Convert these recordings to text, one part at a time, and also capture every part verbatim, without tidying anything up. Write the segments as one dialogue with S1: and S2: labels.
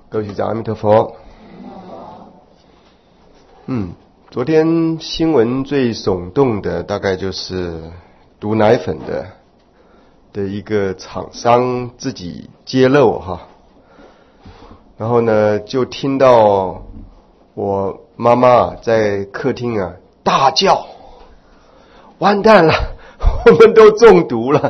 S1: 各位学长，阿弥陀佛。嗯，昨天新闻最耸动的大概就是毒奶粉的的一个厂商自己揭露哈，然后呢就听到我妈妈在客厅啊大叫，完蛋了，我们都中毒了。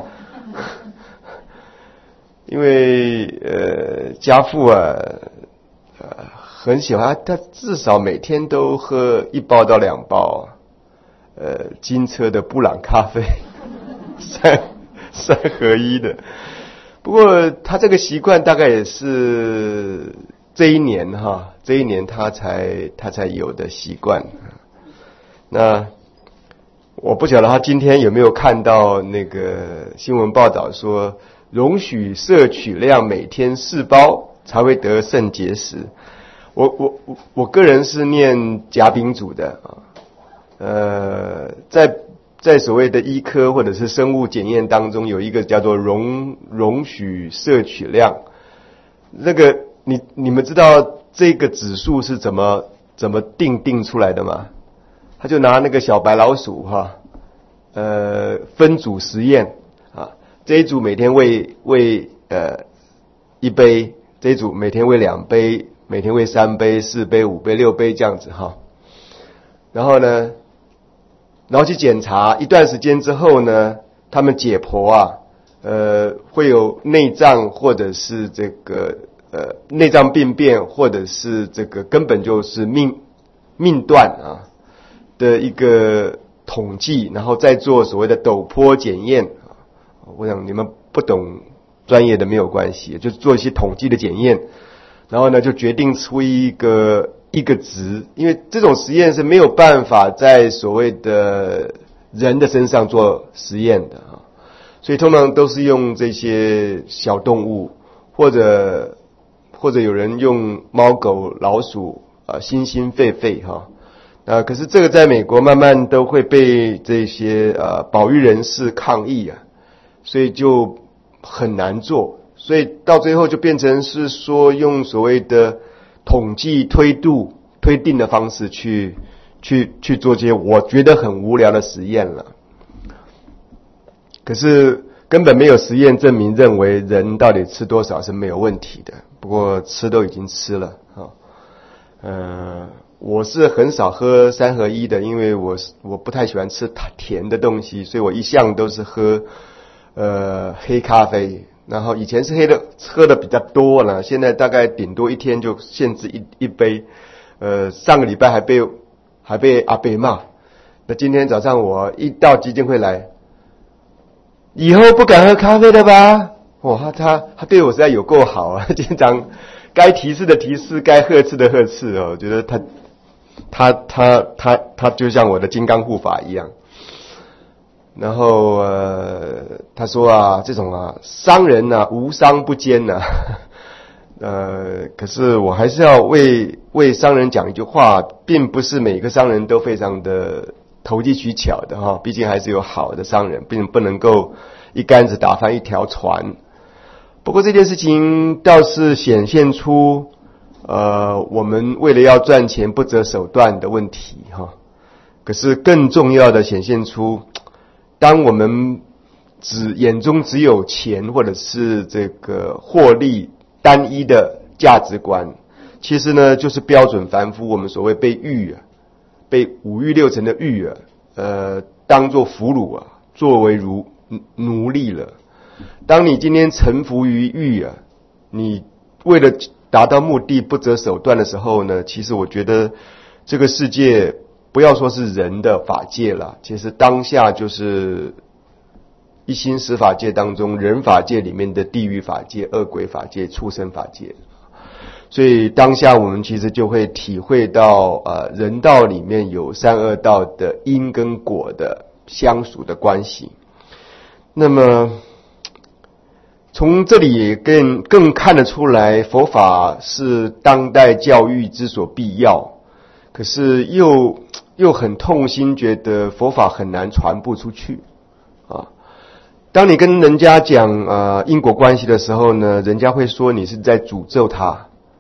S1: 因为呃家父啊呃很喜欢，他至少每天都喝一包到两包呃金车的布朗咖啡，三三合一的。不过他这个习惯大概也是这一年哈，这一年他才他才有的习惯。那我不晓得他今天有没有看到那个新闻报道说，容许摄取量每天四包才会得肾结石。我我我我个人是念甲丙组的啊，呃，在在所谓的医科或者是生物检验当中，有一个叫做容容许摄取量。那个你你们知道这个指数是怎么怎么定定出来的吗？他就拿那个小白老鼠哈，呃，分组实验啊。这一组每天喂喂呃一杯，这一组每天喂两杯，每天喂三杯、四杯、五杯、六杯这样子哈。然后呢，然后去检查一段时间之后呢，他们解剖啊，呃，会有内脏或者是这个呃内脏病变，或者是这个根本就是命命断啊的一个统计，然后再做所谓的陡坡检验。我想你们不懂专业的没有关系，就是做一些统计的检验，然后呢就决定出一个一个值，因为这种实验是没有办法在所谓的人的身上做实验的啊，所以通常都是用这些小动物，或者或者有人用猫狗老鼠啊猩猩狒狒哈。啊，可是这个在美国慢慢都会被这些呃保育人士抗议啊，所以就很难做，所以到最后就变成是说用所谓的统计推度推定的方式去去去做这些我觉得很无聊的实验了。可是根本没有实验证明认为人到底吃多少是没有问题的，不过吃都已经吃了啊，呃。我是很少喝三合一的，因为我我不太喜欢吃甜的东西，所以我一向都是喝呃黑咖啡。然后以前是黑的喝的比较多了，现在大概顶多一天就限制一一杯。呃，上个礼拜还被还被阿伯骂。那今天早上我一到基金会来，以后不敢喝咖啡了吧？哇，他他对我实在有够好啊！经常该提示的提示，该呵斥的呵斥哦，我觉得他。他他他他就像我的金刚护法一样，然后呃他说啊，这种啊商人啊无商不奸啊，呃可是我还是要为为商人讲一句话，并不是每个商人都非常的投机取巧的哈，毕竟还是有好的商人，并不能够一竿子打翻一条船。不过这件事情倒是显现出。呃，我们为了要赚钱不择手段的问题哈，可是更重要的显现出，当我们只眼中只有钱或者是这个获利单一的价值观，其实呢就是标准凡夫，我们所谓被欲啊，被五欲六尘的欲啊，呃，当作俘虏啊，作为奴奴隶了。当你今天臣服于欲啊，你为了达到目的不择手段的时候呢，其实我觉得这个世界不要说是人的法界了，其实当下就是一心十法界当中人法界里面的地狱法界、恶鬼法界、畜生法界。所以当下我们其实就会体会到呃人道里面有三恶道的因跟果的相属的关系。那么从这里也更更看得出来，佛法是当代教育之所必要，可是又又很痛心，觉得佛法很难传播出去啊。当你跟人家讲呃因果关系的时候呢，人家会说你是在诅咒他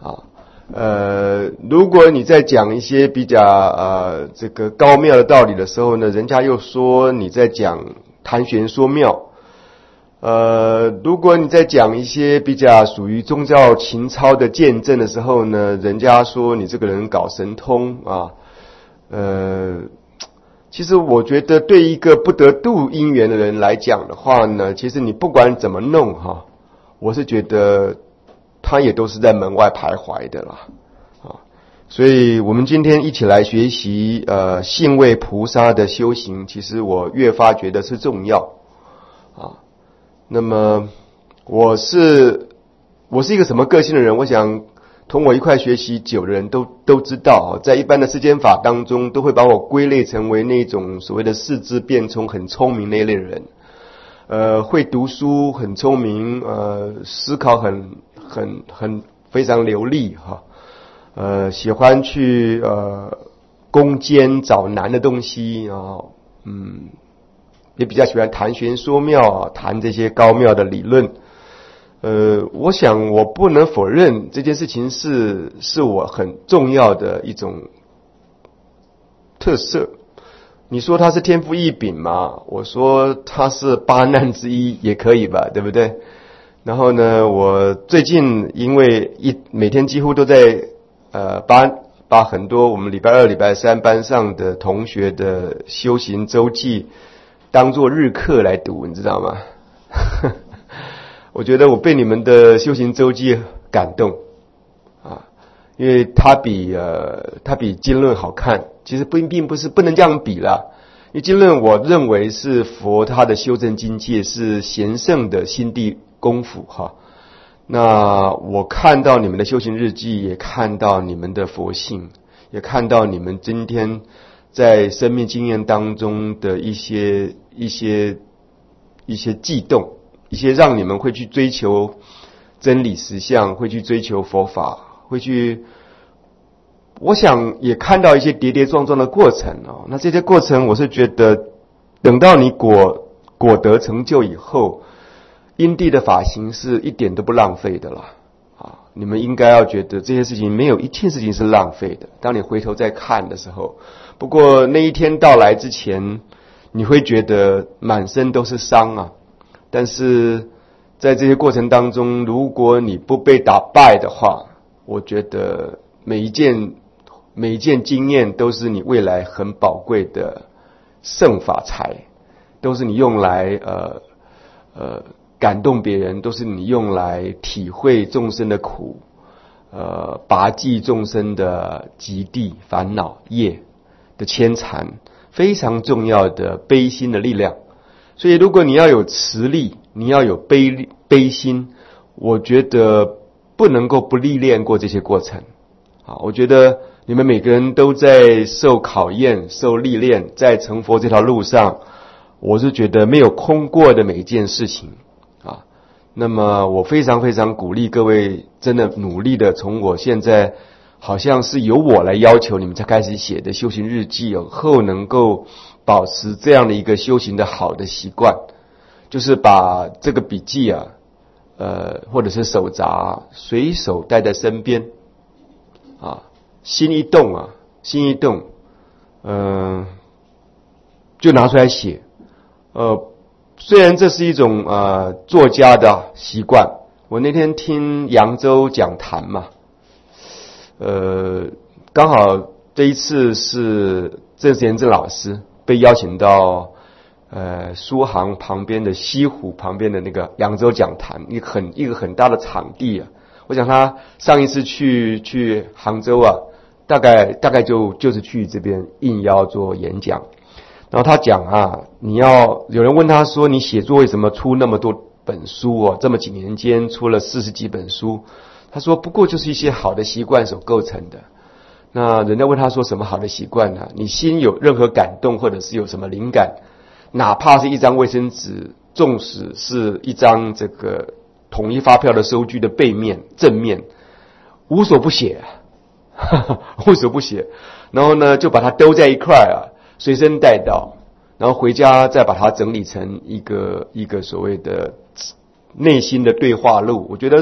S1: 啊。呃，如果你在讲一些比较呃这个高妙的道理的时候呢，人家又说你在讲谈玄说妙。呃，如果你在讲一些比较属于宗教情操的见证的时候呢，人家说你这个人搞神通啊。呃，其实我觉得对一个不得度因缘的人来讲的话呢，其实你不管怎么弄哈，我是觉得他也都是在门外徘徊的啦。啊，所以我们今天一起来学习呃信位菩萨的修行，其实我越发觉得是重要啊。那么我是我是一个什么个性的人，我想同我一块学习久的人都都知道，在一般的世间法当中都会把我归类成为那种所谓的四肢变聪很聪明那一类的人，呃会读书很聪明，呃思考很很很非常流利哈，呃喜欢去呃攻坚找难的东西啊，嗯也比较喜欢谈玄说妙啊，谈这些高妙的理论。呃，我想我不能否认这件事情是是我很重要的一种特色。你说它是天赋异禀嘛？我说它是八难之一也可以吧，对不对？然后呢，我最近因为一每天几乎都在呃把把很多我们礼拜二、礼拜三班上的同学的修行周记当作日课来读，你知道吗？我觉得我被你们的修行周记感动啊，因为它比呃它比经论好看。其实不并不是不能这样比啦，因为经论我认为是佛他的修正境界是贤圣的心地功夫哈。那我看到你们的修行日记，也看到你们的佛性，也看到你们今天在生命经验当中的一些一些一些悸动，一些让你们会去追求真理实相，会去追求佛法，会去，我想也看到一些跌跌撞撞的过程哦。那这些过程，我是觉得等到你果果得成就以后，因地的法行是一点都不浪费的啦。啊，你们应该要觉得这些事情没有一件事情是浪费的。当你回头再看的时候，不过那一天到来之前，你会觉得满身都是伤啊。但是在这些过程当中，如果你不被打败的话，我觉得每一件每一件经验都是你未来很宝贵的圣法财，都是你用来呃呃感动别人，都是你用来体会众生的苦，呃拔济众生的极地烦恼业的牵缠，非常重要的悲心的力量。所以如果你要有慈力，你要有悲悲心，我觉得不能够不历练过这些过程。啊，我觉得你们每个人都在受考验、受历练，在成佛这条路上，我是觉得没有空过的每一件事情啊。那么我非常非常鼓励各位真的努力的，从我现在好像是由我来要求你们才开始写的修行日记以后，能够保持这样的一个修行的好的习惯，就是把这个笔记啊，呃，或者是手札啊，随手带在身边啊，心一动啊，心一动，嗯、呃，就拿出来写。呃，虽然这是一种呃作家的习惯，我那天听扬州讲坛嘛，呃，刚好这一次是郑贤正老师被邀请到呃苏杭旁边的西湖旁边的那个扬州讲坛，一个很一个很大的场地啊。我想他上一次去去杭州啊，大概大概就就是去这边应邀做演讲。然后他讲啊，你要有人问他说，你写作为什么出那么多本书哦？这么几年间出了四十几本书。他说不过就是一些好的习惯所构成的。那人家问他说什么好的习惯呢？你心有任何感动或者是有什么灵感，哪怕是一张卫生纸，纵使是一张这个统一发票的收据的背面正面，无所不写啊，无所不写。然后呢就把它丢在一块啊，随身带到，然后回家再把它整理成一个一个所谓的内心的对话录。我觉得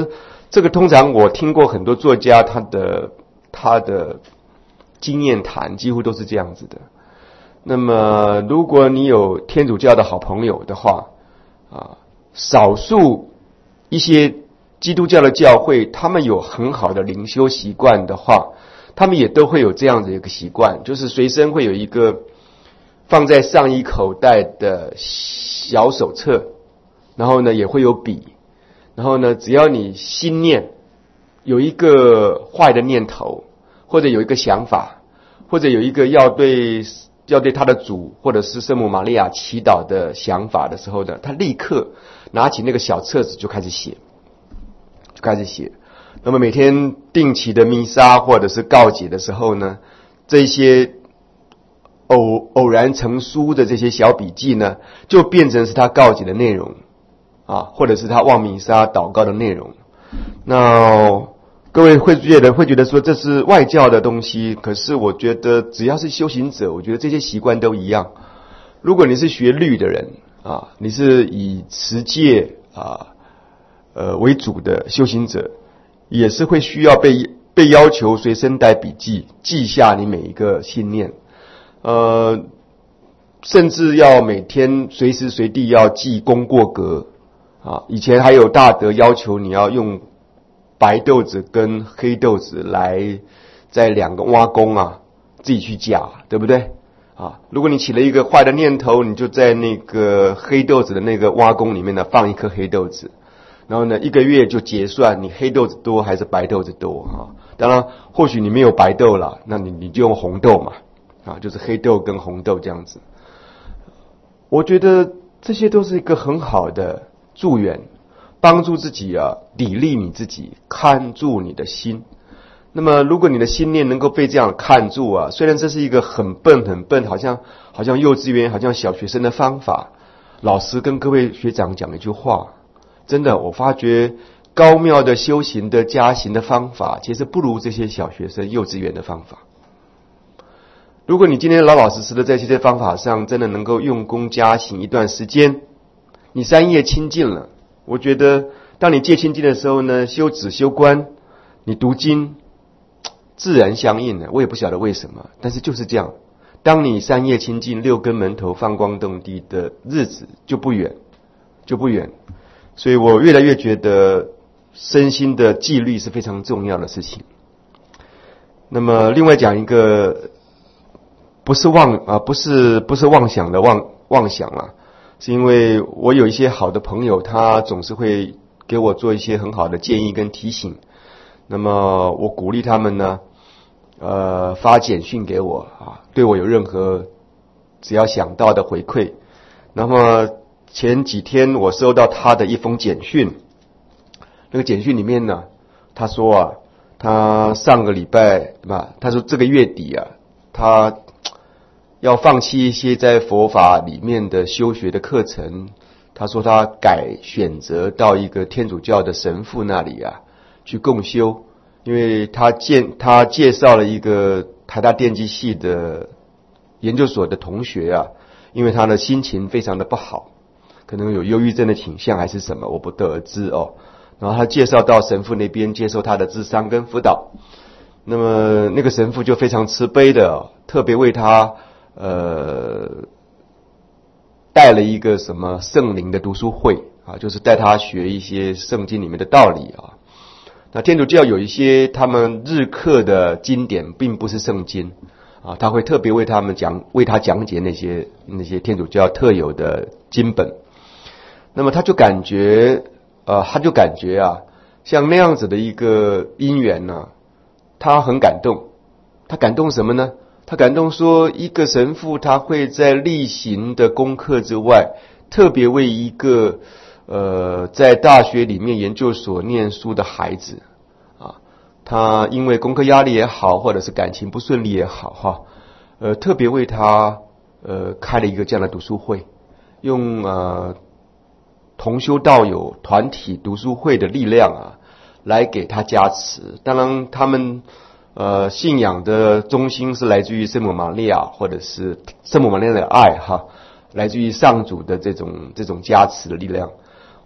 S1: 这个通常我听过很多作家他的他的经验谈，几乎都是这样子的。那么如果你有天主教的好朋友的话啊，少数一些基督教的教会他们有很好的灵修习惯的话，他们也都会有这样的一个习惯，就是随身会有一个放在上衣口袋的小手册，然后呢也会有笔，然后呢只要你心念有一个坏的念头，或者有一个想法，或者有一个要对要对他的主或者是圣母玛利亚祈祷的想法的时候呢，他立刻拿起那个小册子就开始写就开始写。那么每天定期的弥撒或者是告解的时候呢，这些偶偶然成书的这些小笔记呢，就变成是他告解的内容啊，或者是他望弥撒祷告的内容。那各位会觉得会觉得说这是外教的东西，可是我觉得只要是修行者，我觉得这些习惯都一样。如果你是学律的人啊，你是以持戒啊呃为主的修行者，也是会需要被被要求随身带笔记，记下你每一个信念，呃，甚至要每天随时随地要记功过格啊。以前还有大德要求你要用白豆子跟黑豆子来在两个挖工啊自己去夹，对不对啊？如果你起了一个坏的念头，你就在那个黑豆子的那个挖工里面呢放一颗黑豆子，然后呢一个月就结算你黑豆子多还是白豆子多啊。当然或许你没有白豆啦，那你你就用红豆嘛啊，就是黑豆跟红豆这样子。我觉得这些都是一个很好的助缘，帮助自己啊砥砺你自己，看住你的心。那么如果你的心念能够被这样看住啊，虽然这是一个很笨很笨，好像好像幼稚园好像小学生的方法，老师跟各位学长讲一句话，真的我发觉高妙的修行的加行的方法其实不如这些小学生幼稚园的方法。如果你今天老老实实的在这些方法上真的能够用功加行一段时间，你三业清净了，我觉得当你戒清净的时候呢，修止修观，你读经自然相应了。我也不晓得为什么，但是就是这样，当你三业清净，六根门头放光动地的日子就不远就不远。所以我越来越觉得身心的纪律是非常重要的事情。那么另外讲一个不是妄啊不是不是妄想的妄妄想啊，是因为我有一些好的朋友，他总是会给我做一些很好的建议跟提醒。那么我鼓励他们呢，呃，发简讯给我啊，对我有任何只要想到的回馈。那么前几天我收到他的一封简讯，那个简讯里面呢，他说啊，他上个礼拜对吧？他说这个月底啊，他要放弃一些在佛法里面的修学的课程。他说他改选择到一个天主教的神父那里啊去共修，因为他介他介绍了一个台大电机系的研究所的同学啊，因为他的心情非常的不好，可能有忧郁症的倾向还是什么，我不得而知哦。然后他介绍到神父那边接受他的咨商跟辅导，那么那个神父就非常慈悲的、哦、特别为他呃带了一个什么圣灵的读书会啊，就是带他学一些圣经里面的道理啊。那天主教有一些他们日课的经典并不是圣经啊，他会特别为他们讲为他讲解那些那些天主教特有的经本。那么他就感觉呃他就感觉啊，像那样子的一个因缘呢、啊，他很感动。他感动什么呢？他感动说，一个神父他会在例行的功课之外，特别为一个呃在大学里面研究所念书的孩子啊，他因为功课压力也好，或者是感情不顺利也好哈，呃特别为他呃开了一个这样的读书会，用呃同修道友团体读书会的力量啊，来给他加持。当然他们呃信仰的中心是来自于圣母玛利亚，或者是圣母玛利亚的爱哈，来自于上主的这种这种加持的力量。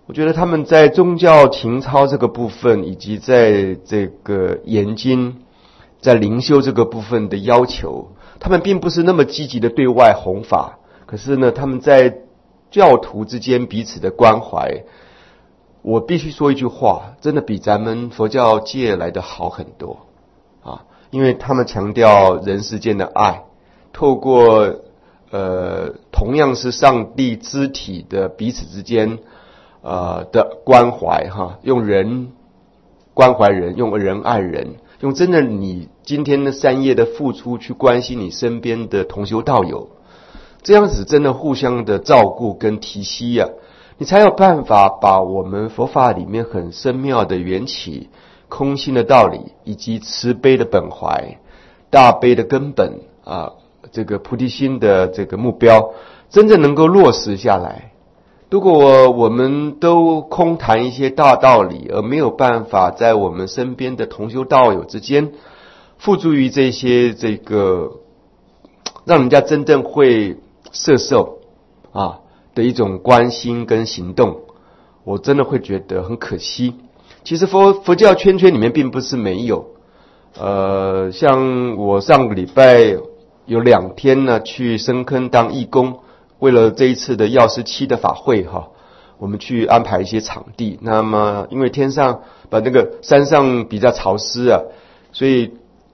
S1: 我觉得他们在宗教情操这个部分，以及在这个研经、在灵修这个部分的要求，他们并不是那么积极的对外弘法。可是呢，他们在教徒之间彼此的关怀，我必须说一句话，真的比咱们佛教界来的好很多啊！因为他们强调人世间的爱，透过呃同样是上帝肢体的彼此之间呃的关怀哈，用人关怀人，用人爱人，用真的你今天的三业的付出去关心你身边的同修道友，这样子真的互相的照顾跟提携啊，你才有办法把我们佛法里面很深妙的缘起、空性的道理，以及慈悲的本怀、大悲的根本啊，这个菩提心的这个目标，真正能够落实下来。如果我们都空谈一些大道理，而没有办法在我们身边的同修道友之间付诸于这些这个让人家真正会摄受啊的一种关心跟行动，我真的会觉得很可惜。其实佛佛教圈圈里面并不是没有，呃，像我上个礼拜有两天呢去深坑当义工，为了这一次的药师七的法会哈，我们去安排一些场地。那么因为天上把那个山上比较潮湿啊，所以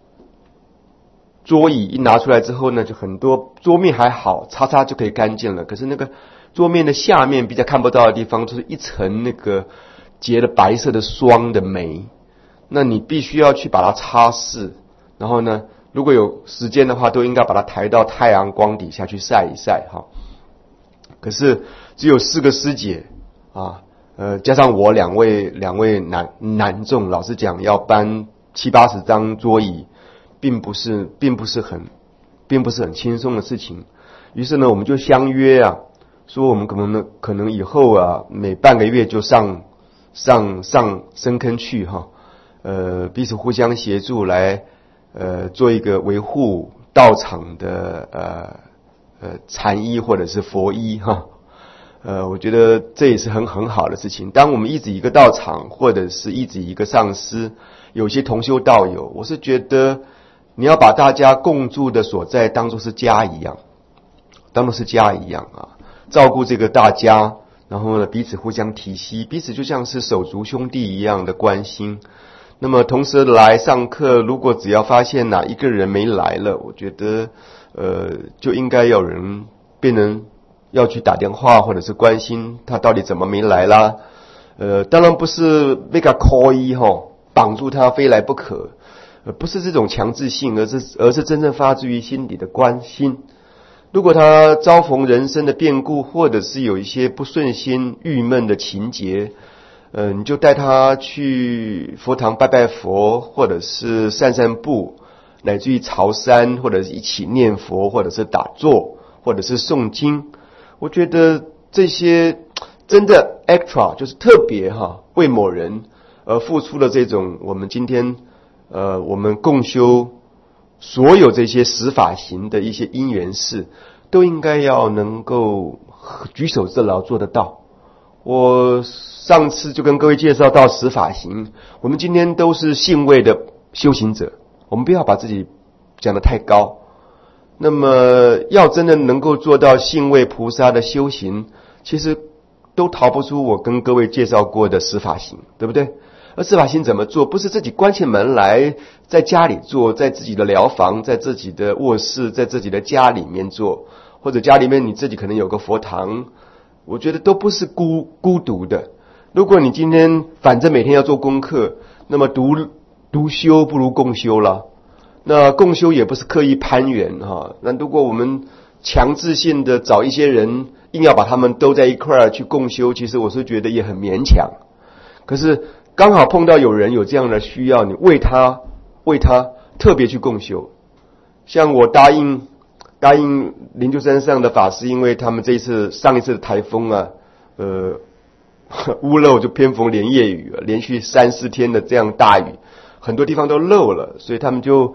S1: 桌椅一拿出来之后呢，就很多桌面还好，擦擦就可以干净了。可是那个桌面的下面比较看不到的地方，就是一层那个结了白色的霜的霉，那你必须要去把它擦拭，然后呢，如果有时间的话，都应该把它抬到太阳光底下去晒一晒哈。可是只有四个师姐啊，呃，加上我两位两位男男众，老实讲，要搬七八十张桌椅，并不是并不是很并不是很轻松的事情。于是呢，我们就相约啊，说我们可能可能以后啊，每半个月就上上上深坑去哈，呃，彼此互相协助来呃做一个维护道场的呃呃禅医或者是佛医哈。呃，我觉得这也是很很好的事情。当我们一直一个道场，或者是一直一个上师，有些同修道友，我是觉得你要把大家共住的所在当作是家一样，当作是家一样啊，照顾这个大家，然后呢彼此互相提携，彼此就像是手足兄弟一样的关心。那么同时来上课，如果只要发现哪一个人没来了，我觉得呃就应该有人变成要去打电话，或者是关心他到底怎么没来啦。呃，当然不是那个 call 一哈，绑住他非来不可，呃，不是这种强制性，而是而是真正发自于心底的关心。如果他遭逢人生的变故，或者是有一些不顺心、郁闷的情节，呃，你就带他去佛堂拜拜佛，或者是散散步，乃至于朝山，或者是一起念佛，或者是打坐，或者是诵经。我觉得这些真的 extra 就是特别哈，为某人而付出的这种，我们今天呃我们共修所有这些十法行的一些因缘事，都应该要能够举手之劳做得到。我上次就跟各位介绍到十法行，我们今天都是信位的修行者，我们不要把自己讲得太高。那么要真的能够做到信位菩萨的修行，其实都逃不出我跟各位介绍过的十法行，对不对？而十法行怎么做？不是自己关起门来在家里做，在自己的疗房，在自己的卧室，在自己的家里面做，或者家里面你自己可能有个佛堂，我觉得都不是孤孤独的。如果你今天反正每天要做功课，那么独独修不如共修了。那共修也不是刻意攀援哈，那如果我们强制性的找一些人，硬要把他们都在一块儿去共修，其实我是觉得也很勉强。可是刚好碰到有人有这样的需要，你为他为他特别去共修。像我答应答应灵鹫山上的法师，因为他们这一次上一次的台风啊，呃，屋漏就偏逢连夜雨，连续三四天的这样大雨，很多地方都漏了，所以他们就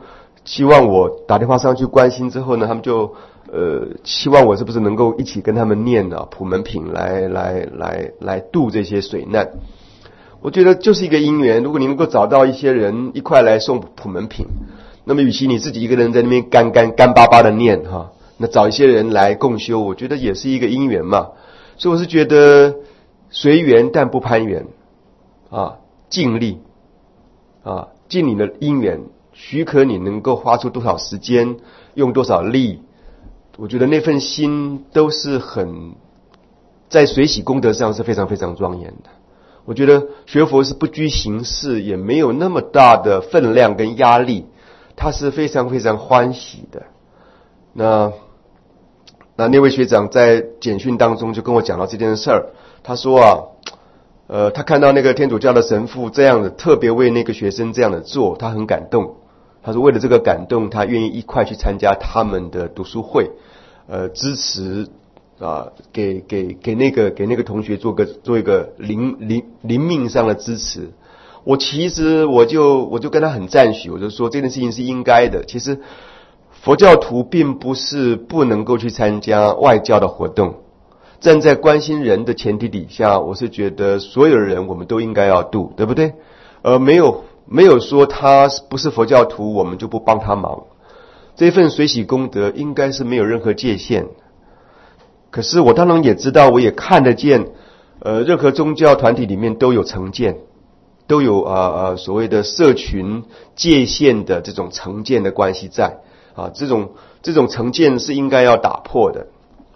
S1: 希望我打电话上去关心之后呢，他们就呃希望我是不是能够一起跟他们念啊普门品来来来来度这些水难。我觉得就是一个因缘，如果你能够找到一些人一块来送普门品，那么与其你自己一个人在那边干干干巴巴的念哈，那找一些人来共修，我觉得也是一个因缘嘛。所以我是觉得随缘但不攀缘啊，尽力啊，尽你的因缘，许可你能够花出多少时间，用多少力，我觉得那份心都是很在随喜功德上是非常非常庄严的。我觉得学佛是不拘形式，也没有那么大的分量跟压力，他是非常非常欢喜的。那那那位学长在简讯当中就跟我讲到这件事儿，他说啊，呃，他看到那个天主教的神父这样的特别为那个学生这样的做，他很感动。他说为了这个感动，他愿意一块去参加他们的读书会，呃，支持啊，给给给那个给那个同学做个做一个灵灵灵命上的支持。我其实我就我就跟他很赞许，我就说这件事情是应该的。其实佛教徒并不是不能够去参加外教的活动，站在关心人的前提底下，我是觉得所有人我们都应该要度，对不对？呃，没有没有说他不是佛教徒，我们就不帮他忙。这份随喜功德应该是没有任何界限。可是我当然也知道，我也看得见，呃，任何宗教团体里面都有成见，都有啊啊、呃、所谓的社群界限的这种成见的关系在啊，这种这种成见是应该要打破的。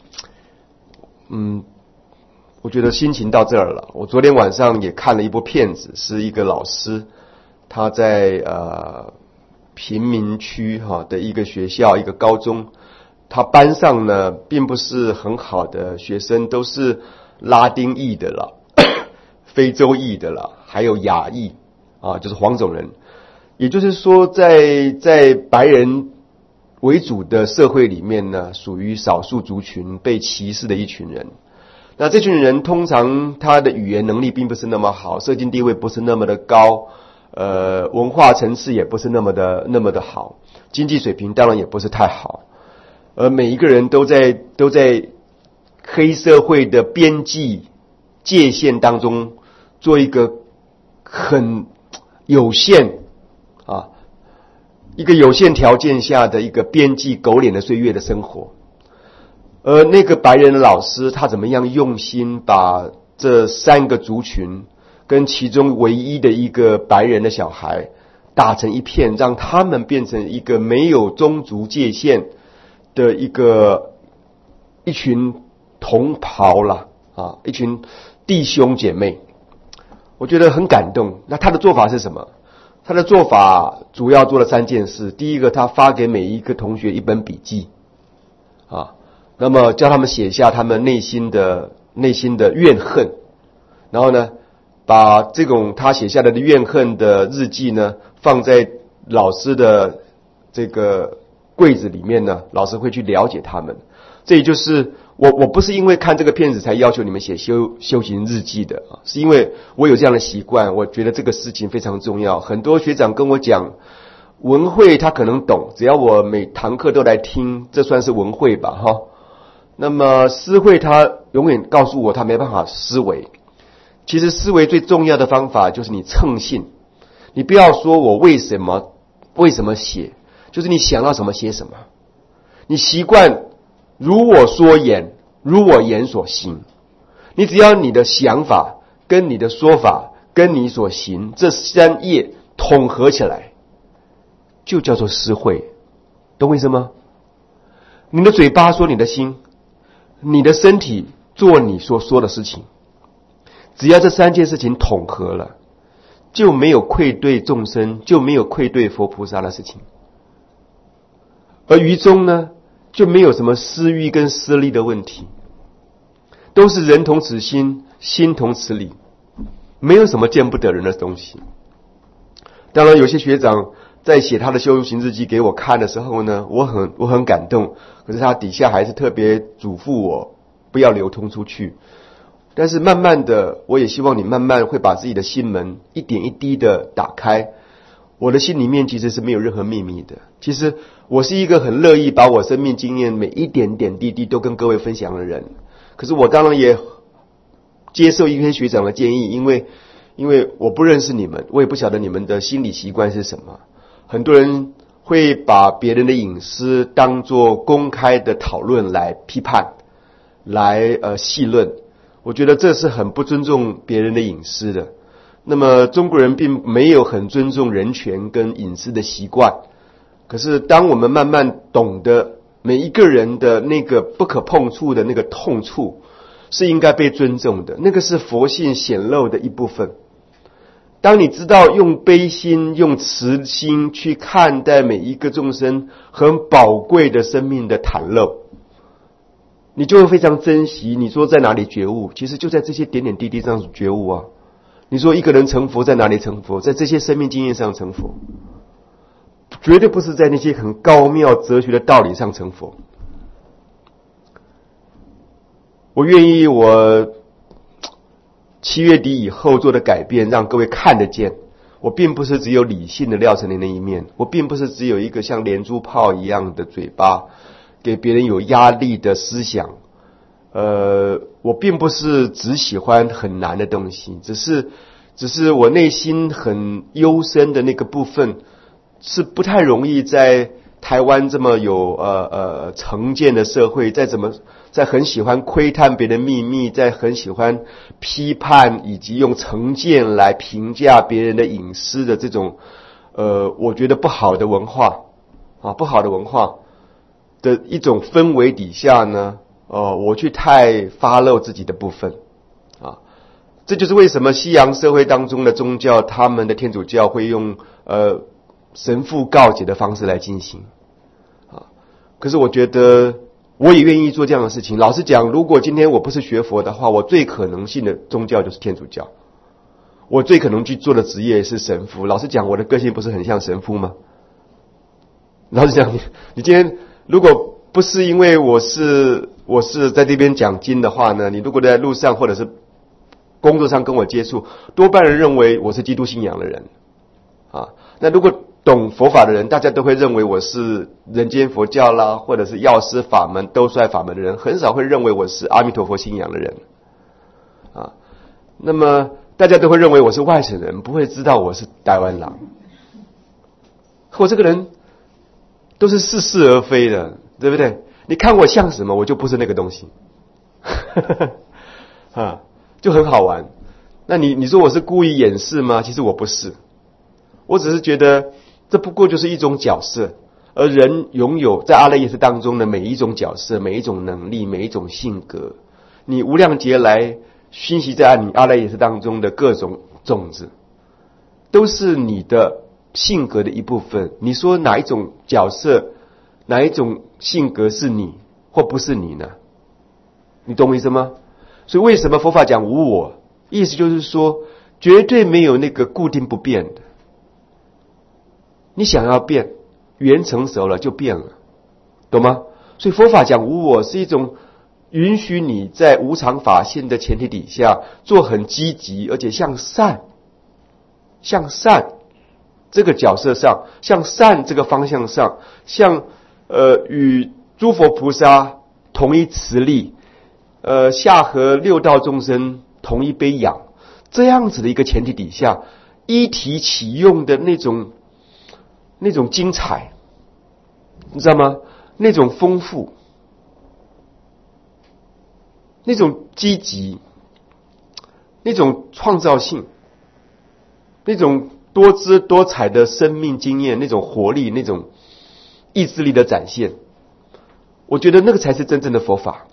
S1: 嗯，我觉得心情到这儿了。我昨天晚上也看了一部片子，是一个老师他在呃贫民区哈的一个学校一个高中。他班上呢，并不是很好的学生，都是拉丁裔的了，非洲裔的了，还有亚裔啊，就是黄种人。也就是说在，在在白人为主的社会里面呢，属于少数族群被歧视的一群人。那这群人通常他的语言能力并不是那么好，社经地位不是那么的高，呃，文化层次也不是那么的那么的好，经济水平当然也不是太好。而每一个人都在都在黑社会的边际界限当中做一个很有限啊一个有限条件下的一个边际狗脸的岁月的生活。而那个白人的老师他怎么样用心把这三个族群跟其中唯一的一个白人的小孩打成一片，让他们变成一个没有宗族界限的一个一群同袍啦啊，一群弟兄姐妹，我觉得很感动。那他的做法是什么？他的做法主要做了三件事。第一个，他发给每一个同学一本笔记啊，那么叫他们写下他们内心的内心的怨恨，然后呢，把这种他写下来的怨恨的日记呢，放在老师的这个柜子里面呢，老师会去了解他们。这也就是我我不是因为看这个片子才要求你们写修修行日记的啊，是因为我有这样的习惯，我觉得这个事情非常重要。很多学长跟我讲，文慧他可能懂，只要我每堂课都来听，这算是文慧吧哈。那么思慧他永远告诉我他没办法思维。其实思维最重要的方法就是你称性，你不要说我为什么为什么写，就是你想到什么写什么。你习惯如我说言，如我言所行。你只要你的想法跟你的说法跟你所行这三页统合起来，就叫做思慧。懂我意思吗？你的嘴巴说你的心，你的身体做你所说的事情，只要这三件事情统合了，就没有愧对众生，就没有愧对佛菩萨的事情。而于中呢，就没有什么私欲跟私利的问题，都是人同此心，心同此理，没有什么见不得人的东西。当然有些学长在写他的修行日记给我看的时候呢，我很我很感动，可是他底下还是特别嘱咐我不要流通出去。但是慢慢的，我也希望你慢慢会把自己的心门一点一滴的打开。 我的心里面其实是没有任何秘密的。其实我是一个很乐意把我生命经验每一点点滴滴都跟各位分享的人。可是我当然也接受一篇学长的建议，因为因为我不认识你们，我也不晓得你们的心理习惯是什么。很多人会把别人的隐私当作公开的讨论来批判，来呃戏论。我觉得这是很不尊重别人的隐私的。那么中国人并没有很尊重人权跟隐私的习惯，可是当我们慢慢懂得每一个人的那个不可碰触的那个痛处是应该被尊重的，那个是佛性显露的一部分。当你知道用悲心用慈心去看待每一个众生很宝贵的生命的袒露，你就会非常珍惜。你说在哪里觉悟，其实就在这些点点滴滴上觉悟啊。你说一个人成佛在哪里成佛，在这些生命经验上成佛，绝对不是在那些很高妙哲学的道理上成佛。我愿意我七月底以后做的改变让各位看得见，我并不是只有理性的廖成林的一面，我并不是只有一个像连珠炮一样的嘴巴给别人有压力的思想，呃，我并不是只喜欢很难的东西，只是只是我内心很幽深的那个部分是不太容易在台湾这么有呃呃成见的社会，在怎么在很喜欢窥探别人秘密，在很喜欢批判以及用成见来评价别人的隐私的这种呃我觉得不好的文化啊，不好的文化的一种氛围底下呢，呃，我去太发露自己的部分啊，这就是为什么西洋社会当中的宗教，他们的天主教会用呃神父告解的方式来进行啊。可是我觉得我也愿意做这样的事情。老实讲，如果今天我不是学佛的话，我最可能信的宗教就是天主教，我最可能去做的职业是神父。老实讲，我的个性不是很像神父吗？老实讲，你你今天如果不是因为我是我是在这边讲经的话呢，你如果在路上或者是工作上跟我接触，多半人认为我是基督信仰的人啊。那如果懂佛法的人，大家都会认为我是人间佛教啦，或者是药师法门、兜率法门的人，很少会认为我是阿弥陀佛信仰的人啊。那么大家都会认为我是外省人，不会知道我是台湾人。我这个人都是似是而非的，对不对？你看我像什么，我就不是那个东西啊，就很好玩。那你你说我是故意掩饰吗？其实我不是，我只是觉得这不过就是一种角色，而人拥有在阿赖耶识当中的每一种角色、每一种能力、每一种性格，你无量劫来熏习在你阿赖耶识当中的各种种子，都是你的性格的一部分。你说哪一种角色、哪一种性格是你或不是你呢？你懂我意思吗？所以为什么佛法讲无我？意思就是说，绝对没有那个固定不变的。你想要变，缘成熟了就变了，懂吗？所以佛法讲无我是一种允许你在无常法性的前提底下做很积极而且向善向善这个角色上，向善这个方向上，向呃与诸佛菩萨同一慈力，呃下合六道众生同一杯养，这样子的一个前提底下，依体起用的那种那种精彩，你知道吗？那种丰富，那种积极，那种创造性，那种多姿多彩的生命经验，那种活力，那种意志力的展现，我觉得那个才是真正的佛法。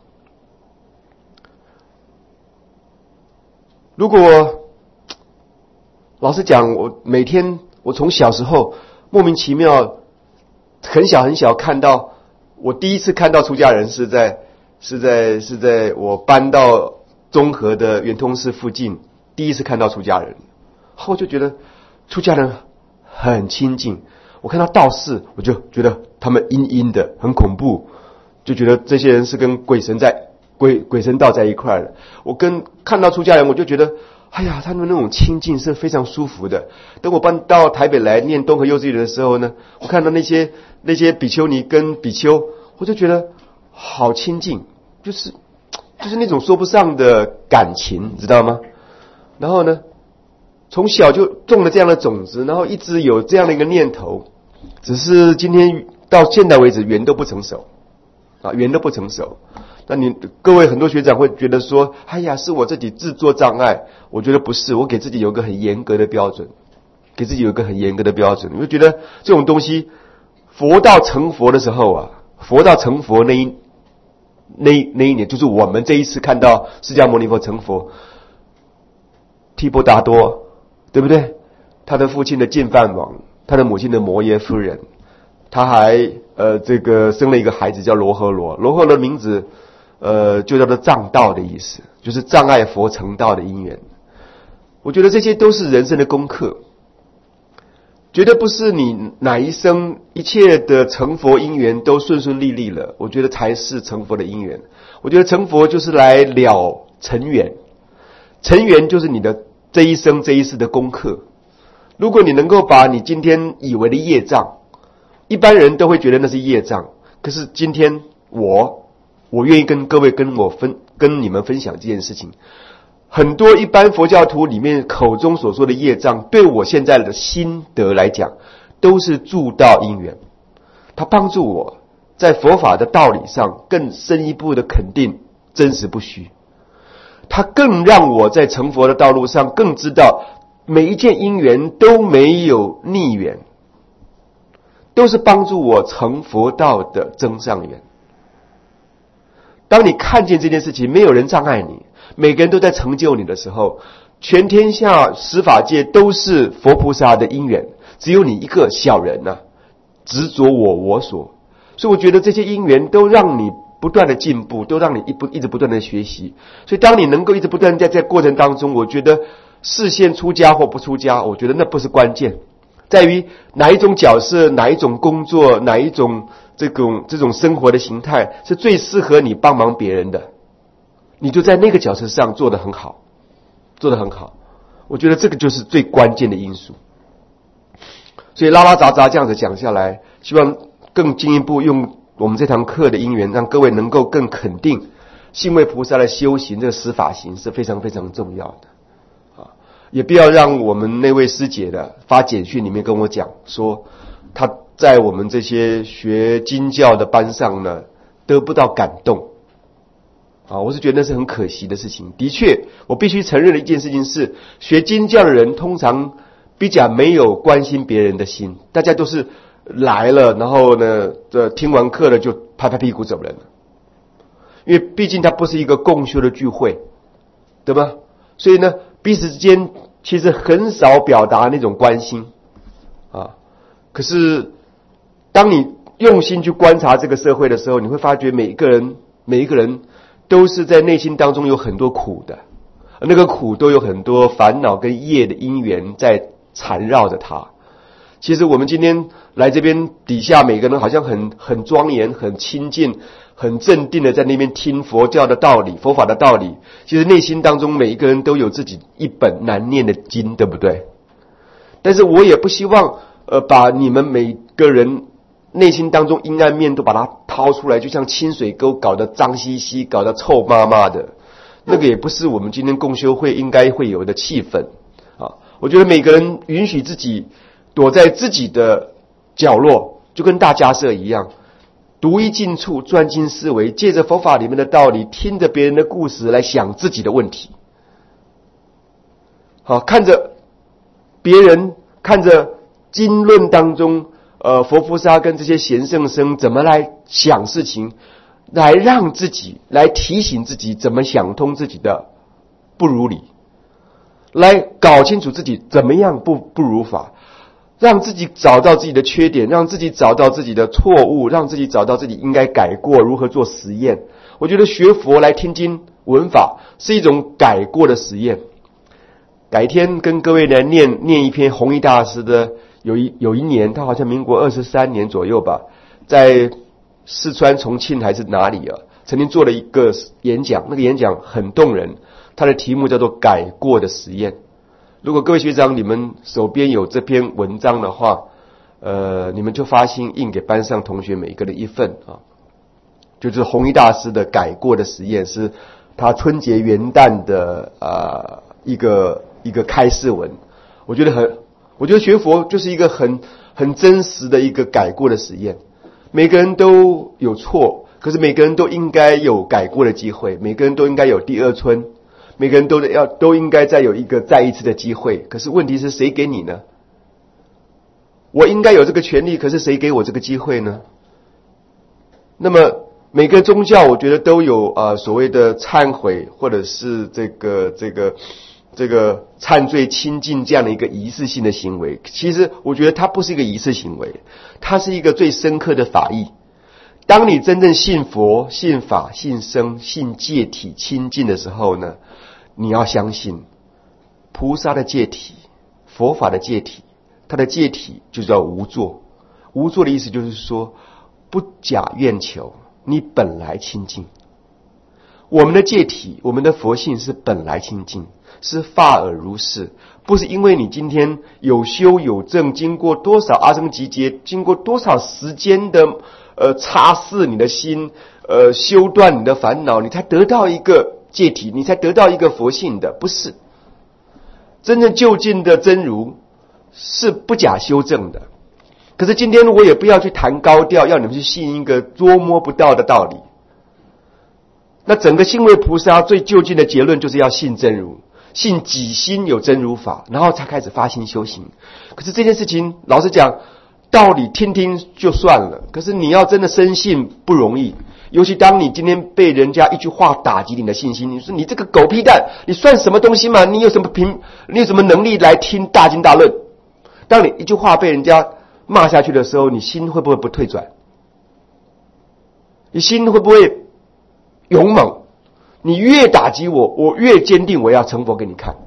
S1: 如果老实讲，我每天我从小时候莫名其妙很小很小看到，我第一次看到出家人是在是在是在我搬到中和的圆通寺附近，第一次看到出家人，后就觉得出家人很亲近。我看到道士，我就觉得他们阴阴的，很恐怖，就觉得这些人是跟鬼神在鬼鬼神道在一块的。我跟看到出家人，我就觉得哎呀，他们那种清静是非常舒服的。等我搬到台北来念东河幼稚园的时候呢，我看到那些那些比丘尼跟比丘，我就觉得好亲近，就是就是那种说不上的感情，知道吗？然后呢，从小就种了这样的种子，然后一直有这样的一个念头，只是今天到现在为止缘都不成熟啊，缘都不成熟。那你各位很多学长会觉得说，哎呀，是我自己自作障碍。我觉得不是，我给自己有一个很严格的标准，给自己有一个很严格的标准。我就觉得这种东西，佛到成佛的时候啊，佛到成佛那一那那一年，就是我们这一次看到释迦牟尼佛成佛，提婆达多，对不对？他的父亲的净饭王，他的母亲的摩耶夫人，他还呃这个生了一个孩子叫罗诃罗，罗诃罗的名字。呃，就叫做障道的意思，就是障碍佛成道的因缘。我觉得这些都是人生的功课，绝对不是你哪一生一切的成佛因缘都顺顺利利了，我觉得才是成佛的因缘。我觉得成佛就是来了尘缘，尘缘就是你的这一生这一世的功课。如果你能够把你今天以为的业障，一般人都会觉得那是业障，可是今天我。我愿意跟各位跟我分跟你们分享这件事情。很多一般佛教徒里面口中所说的业障，对我现在的心得来讲，都是助道因缘。它帮助我在佛法的道理上更深一步的肯定真实不虚。它更让我在成佛的道路上更知道每一件因缘都没有逆缘，都是帮助我成佛道的增上缘。当你看见这件事情，没有人障碍你，每个人都在成就你的时候，全天下十法界都是佛菩萨的因缘，只有你一个小人啊，执着我我所。所以我觉得这些因缘都让你不断的进步，都让你一不一直不断的学习。所以当你能够一直不断在这过程当中，我觉得视线出家或不出家，我觉得那不是关键，在于哪一种角色，哪一种工作，哪一种这种这种生活的形态是最适合你帮忙别人的，你就在那个角色上做得很好，做得很好。我觉得这个就是最关键的因素。所以拉拉杂杂这样子讲下来，希望更进一步用我们这堂课的因缘，让各位能够更肯定信位菩萨的修行，这个十法行是非常非常重要的啊！也不要让我们那位师姐的发简讯里面跟我讲说，她在我们这些学经教的班上呢，得不到感动啊！我是觉得那是很可惜的事情。的确，我必须承认的一件事情是，学经教的人通常比较没有关心别人的心，大家都是来了，然后呢，这听完课了就拍拍屁股走人了。因为毕竟它不是一个共修的聚会，对吧？所以呢，彼此之间其实很少表达那种关心啊。可是当你用心去观察这个社会的时候，你会发觉每一个人每一个人都是在内心当中有很多苦的，那个苦都有很多烦恼跟业的因缘在缠绕着他。其实我们今天来这边底下每个人好像很很庄严很亲近很镇定的在那边听佛教的道理佛法的道理，其实内心当中每一个人都有自己一本难念的经，对不对？但是我也不希望呃把你们每个人内心当中阴暗面都把它掏出来，就像清水沟搞得脏兮兮搞得臭麻麻的，那个也不是我们今天共修会应该会有的气氛啊！我觉得每个人允许自己躲在自己的角落，就跟大迦叶一样，独一静处，专心思维，借着佛法里面的道理，听着别人的故事来想自己的问题。好，看着别人，看着经论当中，呃，佛菩萨跟这些贤圣僧怎么来想事情，来让自己，来提醒自己怎么想通自己的不如理，来搞清楚自己怎么样不不如法。让自己找到自己的缺点，让自己找到自己的错误，让自己找到自己应该改过，如何做实验。我觉得学佛来听经闻法是一种改过的实验。改天跟各位来念念一篇弘一大师的，有一有一年他好像民国二十三年左右吧，在四川重庆还是哪里啊， 曾经做了一个演讲，那个演讲很动人，它的题目叫做改过的实验。如果各位学长你们手边有这篇文章的话，呃，你们就发心印给班上同学每一个人一份啊。就是弘一大师的改过的实验，是他春节元旦的呃一个一个开示文。我觉得很，我觉得学佛就是一个很很真实的一个改过的实验。每个人都有错，可是每个人都应该有改过的机会，每个人都应该有第二春，每个人都要都应该再有一个再一次的机会。可是问题是谁给你呢？我应该有这个权利，可是谁给我这个机会呢？那么每个宗教我觉得都有呃所谓的忏悔，或者是这个这个这个忏罪清净这样的一个仪式性的行为。其实我觉得它不是一个仪式行为，它是一个最深刻的法义。当你真正信佛、信法、信僧、信戒体清净的时候呢，你要相信菩萨的戒体、佛法的戒体，它的戒体就叫无作。无作的意思就是说不假愿求，你本来清净。我们的戒体，我们的佛性是本来清净，是法尔如是，不是因为你今天有修有证，经过多少阿僧祇劫，经过多少时间的呃擦拭你的心，呃修断你的烦恼，你才得到一个戒体，你才得到一个佛性的，不是。真正就近的真如是不假修正的。可是今天我也不要去谈高调，要你们去信一个捉摸不到的道理。那整个信位菩萨最究竟的结论就是要信真如，信己心有真如法，然后才开始发心修行。可是这件事情老实讲，道理听听就算了，可是你要真的深信不容易。尤其当你今天被人家一句话打击你的信心，你说你这个狗屁蛋，你算什么东西嘛？你有什么凭你有什么能力来听大经大论？当你一句话被人家骂下去的时候，你心会不会不退转？你心会不会勇猛？你越打击我，我越坚定我要成佛给你看。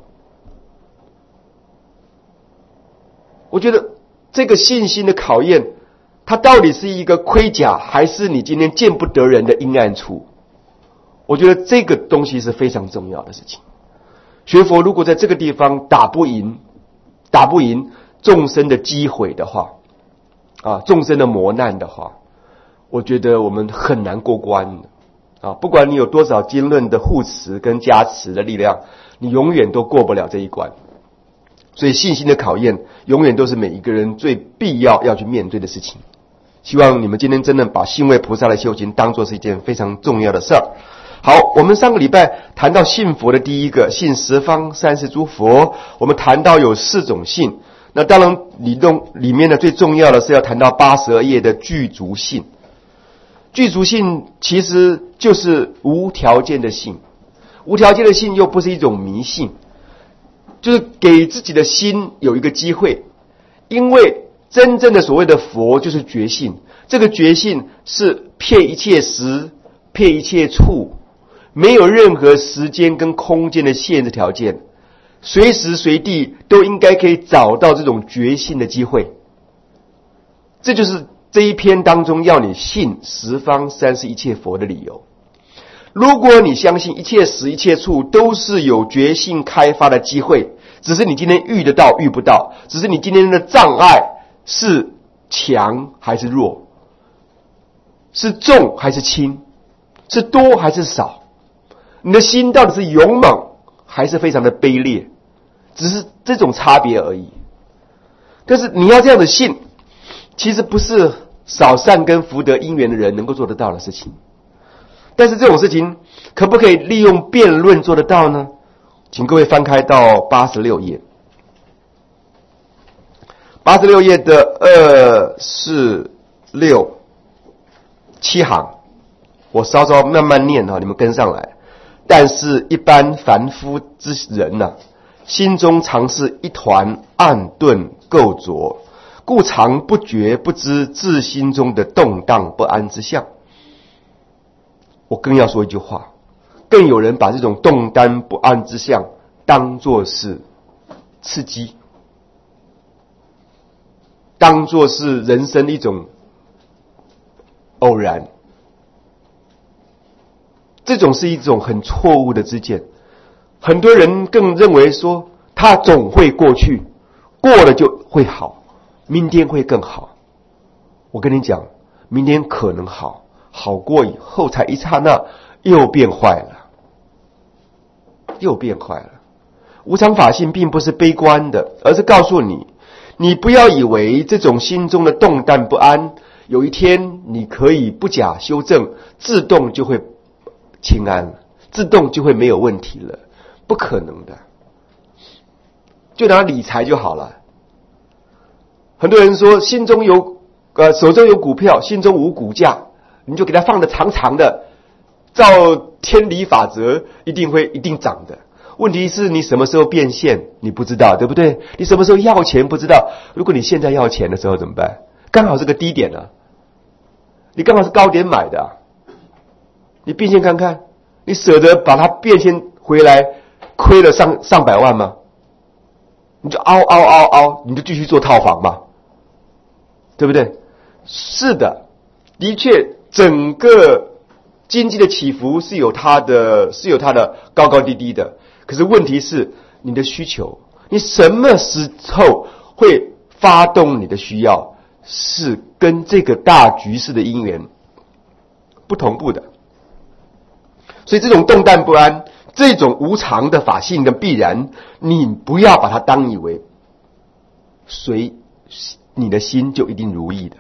S1: 我觉得这个信心的考验，它到底是一个盔甲，还是你今天见不得人的阴暗处？我觉得这个东西是非常重要的事情。学佛如果在这个地方打不赢，打不赢众生的击毁的话，啊，众生的磨难的话，我觉得我们很难过关的啊！不管你有多少经论的护持跟加持的力量，你永远都过不了这一关。所以信心的考验，永远都是每一个人最必要要去面对的事情。希望你们今天真的把信位菩萨的修行当作是一件非常重要的事儿。好，我们上个礼拜谈到信佛的第一个，信十方三世诸佛，我们谈到有四种信。那当然里动里面呢最重要的是要谈到八十二页的具足信。具足信其实就是无条件的信，无条件的信又不是一种迷信，就是给自己的心有一个机会。因为真正的所谓的佛就是觉性，这个觉性是遍一切时遍一切处，没有任何时间跟空间的限制条件，随时随地都应该可以找到这种觉性的机会。这就是这一篇当中要你信十方三世一切佛的理由。如果你相信一切时一切处都是有觉性开发的机会，只是你今天遇得到遇不到，只是你今天的障碍是强还是弱，是重还是轻，是多还是少，你的心到底是勇猛还是非常的卑劣，只是这种差别而已。但是你要这样的信，其实不是少善根福德因缘的人能够做得到的事情。但是这种事情可不可以利用辩论做得到呢？请各位翻开到八十六页，八十六页的二四六七行，我稍稍慢慢念哈，你们跟上来。但是一般凡夫之人呢、啊，心中常是一团暗钝垢浊，故常不觉不知自心中的动荡不安之相。我更要说一句话，更有人把这种动荡不安之相当作是刺激，当作是人生一种偶然。 这种是一种很错误的知见。很多人更认为说，它总会过去，过了就会好，明天会更好。我跟你讲，明天可能好，好过以后才一刹那又变坏了，又变坏了。无常法性并不是悲观的，而是告诉你，你不要以为这种心中的动荡不安，有一天你可以不假修正，自动就会清安了，自动就会没有问题了，不可能的。就拿理财就好了。很多人说心中有呃手中有股票，心中无股价，你就给它放得长长的，照天理法则一定会一定涨的。问题是你什么时候变现你不知道，对不对？你什么时候要钱不知道。如果你现在要钱的时候怎么办？刚好是个低点啊，你刚好是高点买的啊，你变现看看，你舍得把它变现回来亏了上上百万吗？你就凹凹凹凹，你就继续做套房嘛，对不对？是的，的确整个经济的起伏是有它的是有它的高高低低的。可是问题是你的需求，你什么时候会发动你的需要，是跟这个大局势的因缘不同步的。所以这种动荡不安，这种无常的法性跟必然，你不要把它当以为随你的心就一定如意的。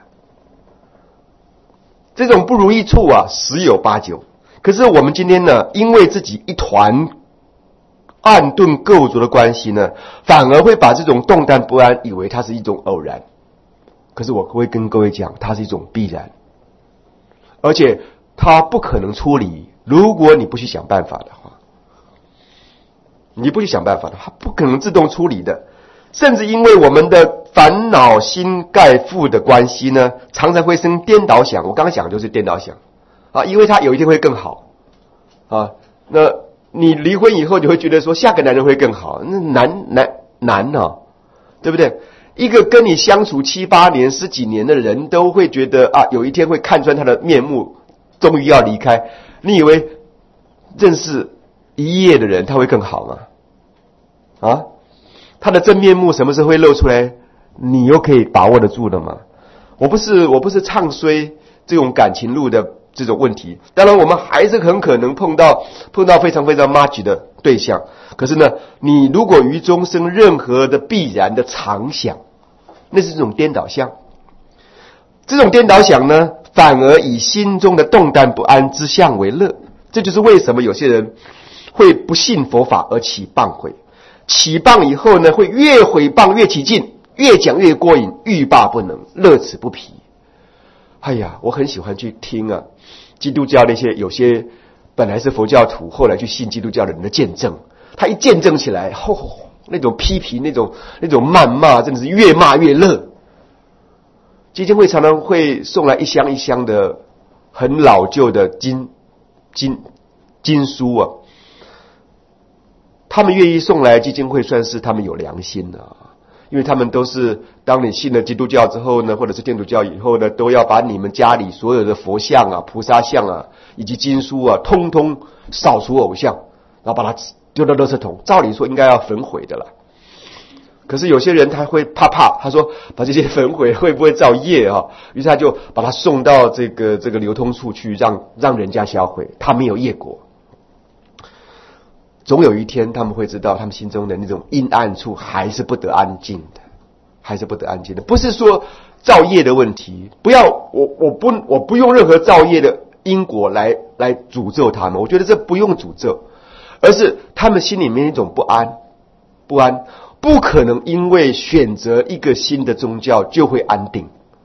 S1: 这种不如意处啊，十有八九。可是我们今天呢，因为自己一团暗钝构筑的关系呢，反而会把这种动荡不安以为它是一种偶然。可是我会跟各位讲，它是一种必然，而且它不可能出离。如果你不去想办法的话，你不去想办法的话，它不可能自动出离的。甚至因为我们的烦恼心盖覆的关系呢，常常会生颠倒想。我刚刚讲的就是颠倒想啊，因为他有一天会更好啊。那你离婚以后，你会觉得说下个男人会更好，那难难难啊，对不对？一个跟你相处七八年、十几年的人都会觉得啊，有一天会看穿他的面目，终于要离开。你以为认识一夜的人他会更好吗？啊？他的真面目什么时候会露出来？你又可以把握得住的吗？我不是我不是唱衰这种感情路的这种问题，当然我们还是很可能碰到碰到非常非常 match 的对象。可是呢，你如果于中生任何的必然的常想，那是这种颠倒相。这种颠倒想呢，反而以心中的动荡不安之相为乐。这就是为什么有些人会不信佛法而起谤毁。起谤以后呢，会越毁谤越起劲，越讲越过瘾，欲罢不能，乐此不疲。哎呀，我很喜欢去听啊，基督教那些有些本来是佛教徒，后来去信基督教的人的见证。他一见证起来，吼、哦，那种批评，那种那种谩骂，真的是越骂越乐。基金会常常会送来一箱一箱的很老旧的经经经书啊。他们愿意送来基金会，算是他们有良心啊，因为他们都是当你信了基督教之后呢，或者是天主教以后呢，都要把你们家里所有的佛像啊、菩萨像啊，以及经书啊，通通扫除偶像，然后把它丢到垃圾桶。照理说应该要焚毁的了，可是有些人他会怕怕，他说把这些焚毁会不会造业啊？于是他就把它送到这个这个流通处去，让让人家销毁，他没有业果。总有一天他们会知道，他们心中的那种阴暗处还是不得安静的，还是不得安静的。不是说造业的问题，不要我我不我不用任何造业的因果来来诅咒他们，我觉得这不用诅咒，而是他们心里面一种不安，不安不可能因为选择一个新的宗教就会安定，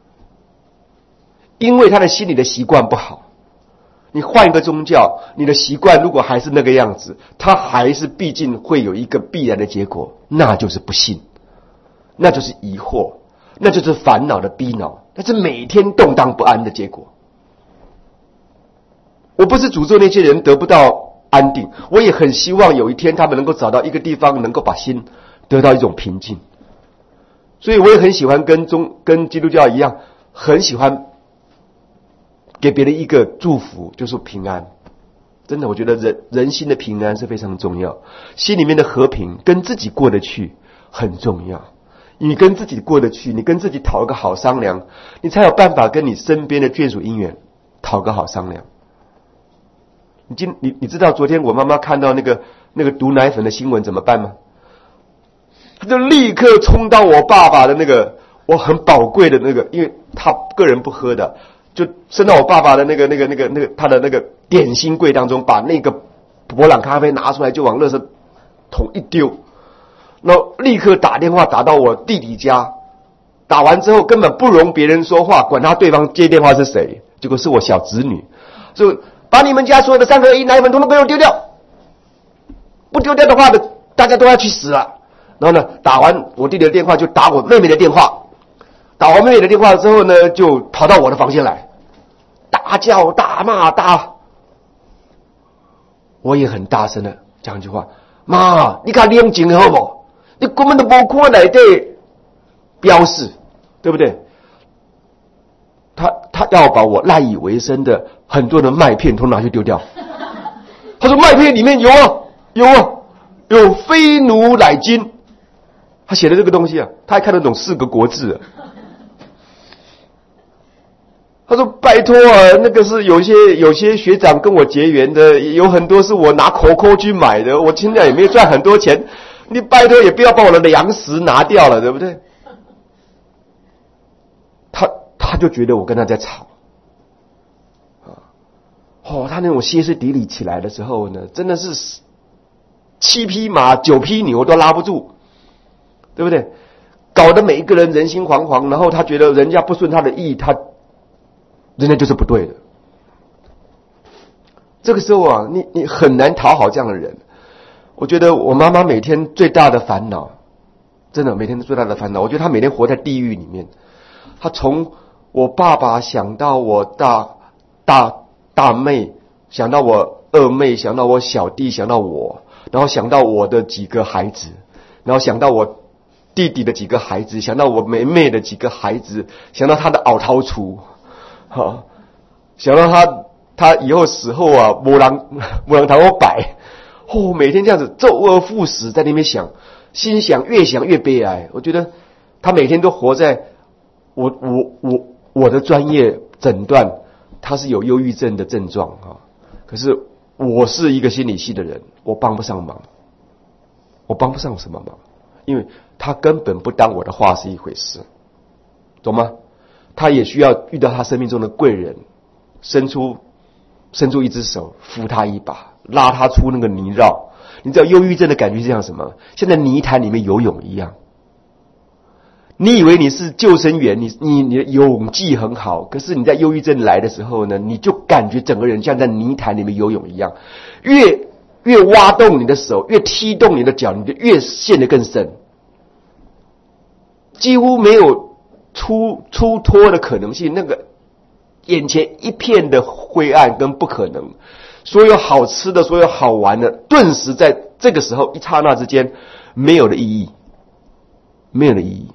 S1: 因为他的心里的习惯不好。你换一个宗教，你的习惯如果还是那个样子，它还是毕竟会有一个必然的结果，那就是不信，那就是疑惑，那就是烦恼的逼恼，那是每天动荡不安的结果。我不是诅咒那些人得不到安定，我也很希望有一天他们能够找到一个地方，能够把心得到一种平静。所以我也很喜欢跟中跟基督教一样，很喜欢给别人一个祝福，就是平安。 真的，我觉得人人心的平安是非常重要，心里面的和平跟自己过得去很重要。你跟自己过得去，你跟自己讨个好商量，你才有办法跟你身边的眷属姻缘讨个好商量。你今你你知道昨天我妈妈看到那个那个毒奶粉的新闻怎么办吗？她就立刻冲到我爸爸的那个我很宝贵的那个，因为他个人不喝的，就伸到我爸爸的那个那个那个那个他的那个点心柜当中，把那个伯朗咖啡拿出来就往垃圾桶一丢。然后立刻打电话打到我弟弟家，打完之后根本不容别人说话，管他对方接电话是谁，结果是我小侄女，就把你们家所有的三合一奶粉统统给我丢掉，不丢掉的话的大家都要去死了。然后呢，打完我弟弟的电话就打我妹妹的电话，打完妹妹的电话之后呢，就跑到我的房间来，大叫大骂大，我也很大声的讲一句话：妈，你看冷静好不？你根本都没看内底标示，对不对？他他要把我赖以为生的很多的麦片都拿去丢掉。他说麦片里面有啊有啊有非奴奶精，他写的这个东西啊，他还看得懂四个国字啊。他说拜托啊，那个是有些有些学长跟我结缘的，有很多是我拿口口去买的，我现在也没有赚很多钱，你拜托也不要把我的粮食拿掉了，对不对？他他就觉得我跟他在吵啊，哦，他那种歇斯底里起来的时候呢，真的是七匹马九匹牛都拉不住，对不对？搞得每一个人人心惶惶，然后他觉得人家不顺他的意，他人家就是不对的。这个时候啊，你你很难讨好这样的人。我觉得我妈妈每天最大的烦恼，真的每天最大的烦恼，我觉得她每天活在地狱里面。她从我爸爸想到我大大大妹，想到我二妹，想到我小弟，想到我，然后想到我的几个孩子，然后想到我弟弟的几个孩子，想到我妹妹的几个孩子，想到他的熬掏出，好，想到他他以后死后啊，没人没人讨我摆。哦，每天这样子周而复始在那边想，心想越想越悲哀。我觉得他每天都活在我我我我的专业诊断他是有忧郁症的症状啊，可是我是一个心理系的人，我帮不上忙，我帮不上什么忙，因为他根本不当我的话是一回事，懂吗？他也需要遇到他生命中的贵人，伸出伸出一只手扶他一把，拉他出那个泥淖。你知道忧郁症的感觉是像什么？像在泥潭里面游泳一样。你以为你是救生员，你你你的泳技很好，可是你在忧郁症来的时候呢，你就感觉整个人像在泥潭里面游泳一样，越越挖动你的手，越踢动你的脚，你就越陷得更深，几乎没有出出脱的可能性。那个眼前一片的灰暗跟不可能，所有好吃的，所有好玩的，顿时在这个时候一刹那之间没有了意义，没有了意义。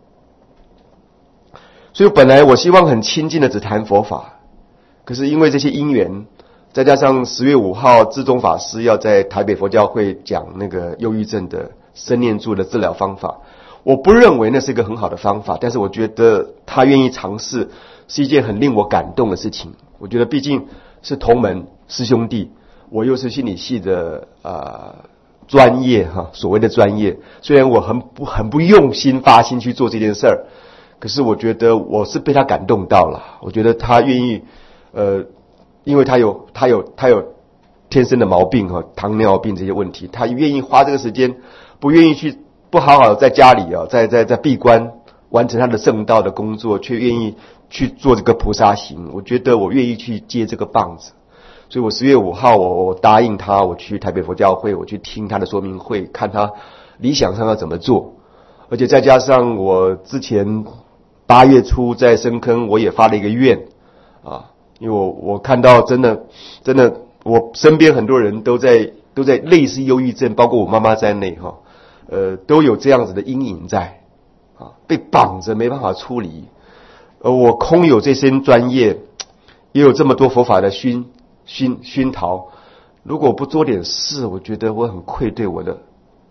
S1: 所以本来我希望很亲近的只谈佛法，可是因为这些因缘，再加上十月五号智宗法师要在台北佛教会讲那个忧郁症的生念住的治疗方法，我不认为那是一个很好的方法，但是我觉得他愿意尝试是一件很令我感动的事情。我觉得毕竟是同门师兄弟，我又是心理系的呃专业哈，所谓的专业，虽然我很不很不用心发心去做这件事儿，可是我觉得我是被他感动到了。我觉得他愿意呃因为他有他有他有天生的毛病哈，糖尿病这些问题，他愿意花这个时间，不愿意去不好好在家里啊，在在在闭关完成他的圣道的工作，却愿意去做这个菩萨行。我觉得我愿意去接这个棒子，所以我十月五号我我答应他，我去台北佛教会，我去听他的说明会，看他理想上要怎么做。而且再加上我之前八月初在深坑我也发了一个愿啊，因为我我看到真的真的我身边很多人都在都在类似忧郁症，包括我妈妈在内哈，呃都有这样子的阴影在啊，被绑着没办法出离。而我空有这身专业，也有这么多佛法的熏熏熏陶， 如果不做点事，我觉得我很愧对我的，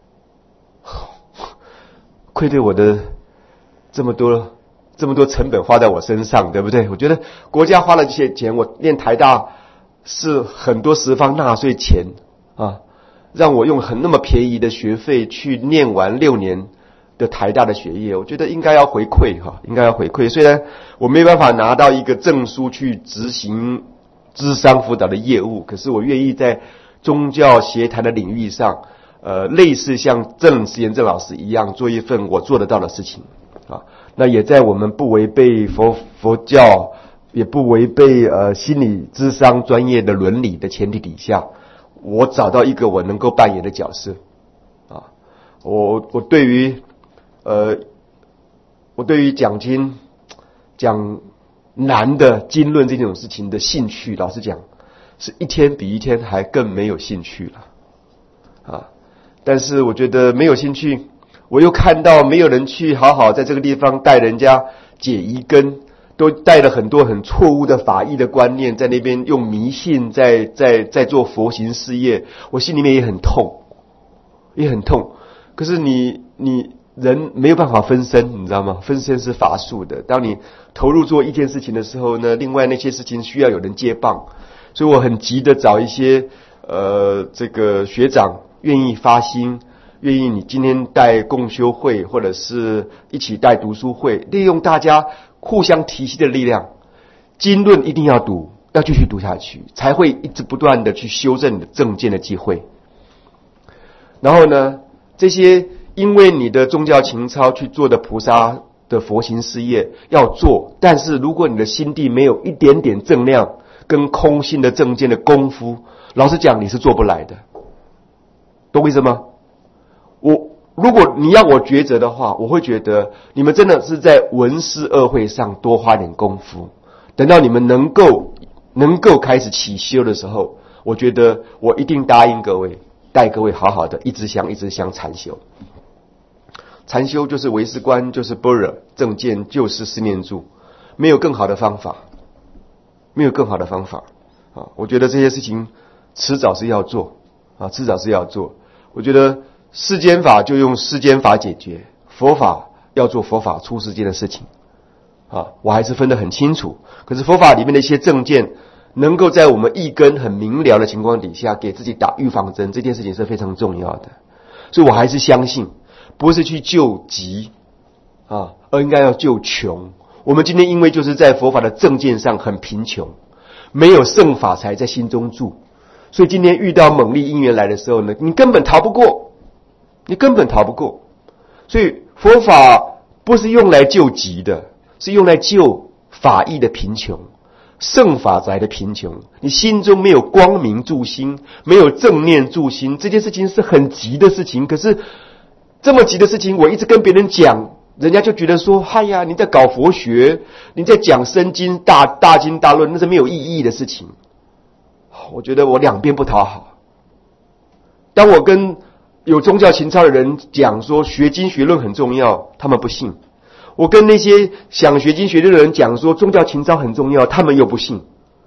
S1: 愧对我的这么多这么多成本花在我身上，对不对？我觉得国家花了这些钱，我念台大是很多十方纳税钱啊，让我用很那么便宜的学费去念完六年的台大的学业，我觉得应该要回馈哈，应该要回馈。虽然我没办法拿到一个证书去执行諮商辅导的业务，可是我愿意在宗教协谈的领域上，呃，类似像郑实验郑老师一样，做一份我做得到的事情啊。那也在我们不违背佛佛教，也不违背呃心理諮商专业的伦理的前提底下，我找到一个我能够扮演的角色啊。我我对于呃我对于讲经讲难的经论这种事情的兴趣，老实讲，是一天比一天还更没有兴趣了啊！但是我觉得没有兴趣，我又看到没有人去好好在这个地方带人家解疑根，都带了很多很错误的法义的观念，在那边用迷信在在在做佛行事业，我心里面也很痛，也很痛。可是你你。人没有办法分身，你知道吗？分身是乏术的。当你投入做一件事情的时候呢，另外那些事情需要有人接棒，所以我很急的找一些呃这个学长愿意发心，愿意你今天带共修会或者是一起带读书会，利用大家互相提携的力量，经论一定要读，要继续读下去，才会一直不断的去修正你的正见的机会。然后呢，这些因为你的宗教情操去做的菩萨的佛行事业要做，但是如果你的心地没有一点点正量跟空性的正见的功夫，老实讲你是做不来的，懂我意思吗？我如果你要我抉择的话，我会觉得你们真的是在文思二会上多花点功夫，等到你们能够能够开始起修的时候，我觉得我一定答应各位，带各位好好的一支香一支香禅修。禅修就是唯识观，就是般若正见，就是四念住，没有更好的方法，没有更好的方法啊！我觉得这些事情迟早是要做啊，迟早是要做。我觉得世间法就用世间法解决，佛法要做佛法出世间的事情啊，我还是分得很清楚。可是佛法里面的一些正见，能够在我们一根很明了的情况底下，给自己打预防针，这件事情是非常重要的。所以我还是相信。不是去救急啊，而应该要救穷。我们今天因为就是在佛法的正见上很贫穷，没有圣法才在心中住，所以今天遇到猛力因缘来的时候呢，你根本逃不过，你根本逃不过。所以佛法不是用来救急的，是用来救法义的贫穷，圣法来的贫穷。你心中没有光明助心，没有正念助心，这件事情是很急的事情。可是这么急的事情，我一直跟别人讲，人家就觉得说：“嗨呀，你在搞佛学，你在讲深经大大经大论，那是没有意义的事情。”我觉得我两边不讨好。当我跟有宗教情操的人讲说学经学论很重要，他们不信；我跟那些想学经学论的人讲说宗教情操很重要，他们又不信。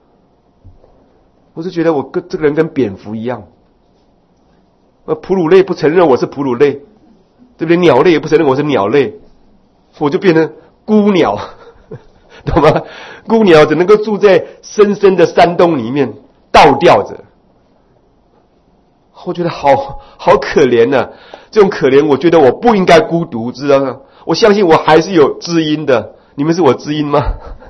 S1: 我是觉得我跟这个人跟蝙蝠一样，呃，哺乳类不承认我是哺乳类。对不对？鸟类也不承认我是鸟类，我就变成孤鸟，懂吗？孤鸟只能够住在深深的山洞里面倒吊着，我觉得好好可怜呢、啊。这种可怜，我觉得我不应该孤独，知道吗？我相信我还是有知音的，你们是我知音吗？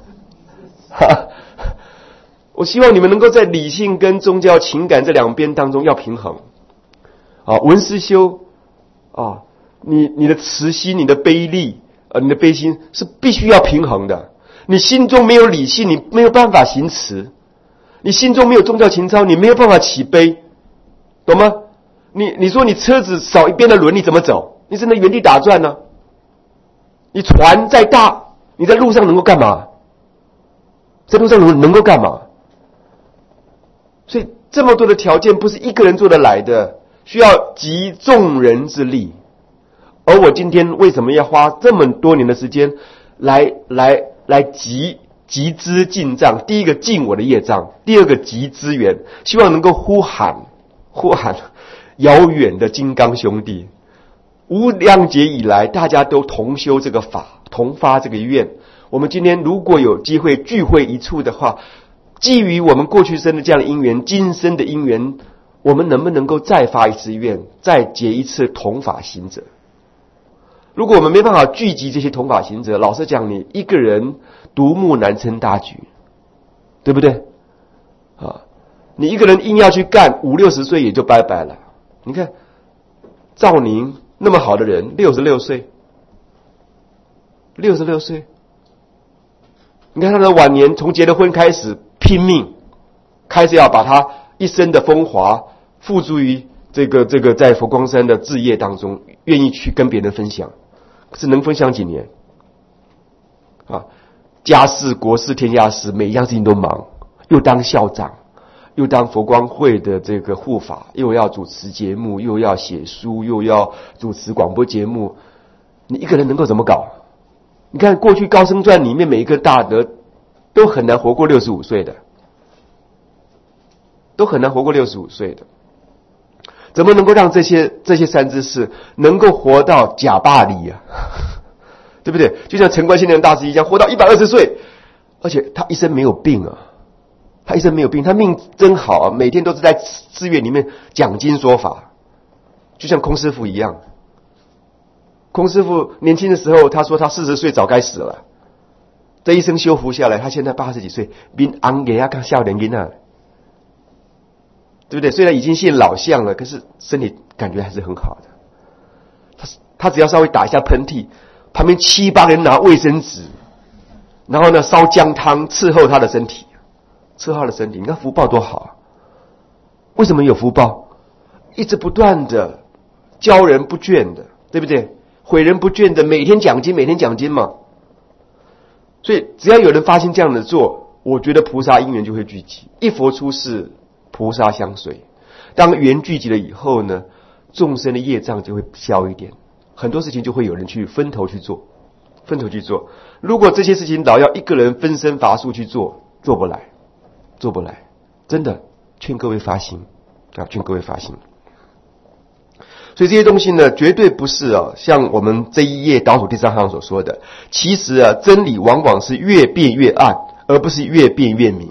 S1: 我希望你们能够在理性跟宗教情感这两边当中要平衡。啊，文思修啊。你你的慈心，你的悲力，呃，你的悲心是必须要平衡的。你心中没有理性，你没有办法行慈；你心中没有宗教情操，你没有办法起悲，懂吗？你你说你车子少一边的轮，你怎么走？你只能原地打转呢、啊。你船再大，你在路上能够干嘛？在路上能能够干嘛？所以这么多的条件不是一个人做得来的，需要集众人之力。而我今天为什么要花这么多年的时间来来来集集资尽账，第一个尽我的业障，第二个集资源，希望能够呼喊呼喊遥远的金刚兄弟。无量劫以来，大家都同修这个法，同发这个愿。我们今天如果有机会聚会一处的话，基于我们过去生的这样的因缘，今生的因缘，我们能不能够再发一次愿，再结一次同法行者？如果我们没办法聚集这些同法行者，老实讲，你一个人独木难撑大局，对不对？啊，你一个人硬要去干，五六十岁也就拜拜了。你看赵宁那么好的人，六十六岁，六十六岁，你看他的晚年，从结了婚开始拼命，开始要把他一生的风华付诸于这个这个在佛光山的志业当中，愿意去跟别人分享。可是能分享几年？啊，家事国事天下事，每一样事情都忙，又当校长，又当佛光会的这个护法，又要主持节目，又要写书，又要主持广播节目，你一个人能够怎么搞？你看过去高僧传里面每一个大德都很难活过六十五岁的，都很难活过六十五岁的，怎么能够让这些这些三知识能够活到假巴黎啊？对不对？就像陈观先生大师一样，活到一百二十岁，而且他一生没有病啊。他一生没有病，他命真好啊！每天都是在寺院里面讲经说法，就像空师父一样。空师父年轻的时候，他说他四十岁早该死了，这一生修福下来，他现在八十几岁，比昂给他看笑脸给那，对不对？虽然已经现老相了，可是身体感觉还是很好的。他他只要稍微打一下喷嚏，旁边七八人拿卫生纸，然后呢烧姜汤伺候他的身体。伺候他的身体，你看福报多好啊！为什么有福报？一直不断的教人不倦的，对不对？诲人不倦的，每天讲经，每天讲经嘛。所以只要有人发心这样的做，我觉得菩萨因缘就会聚集。一佛出世，菩萨相随。当缘聚集了以后呢，众生的业障就会消一点，很多事情就会有人去分头去做，分头去做。如果这些事情老要一个人分身乏术去做，做不来。做不来，真的劝各位发心啊，劝各位发心。所以这些东西呢，绝对不是啊，像我们这一页倒数第三行所说的，其实啊，真理往往是越辩越暗，而不是越辩越明。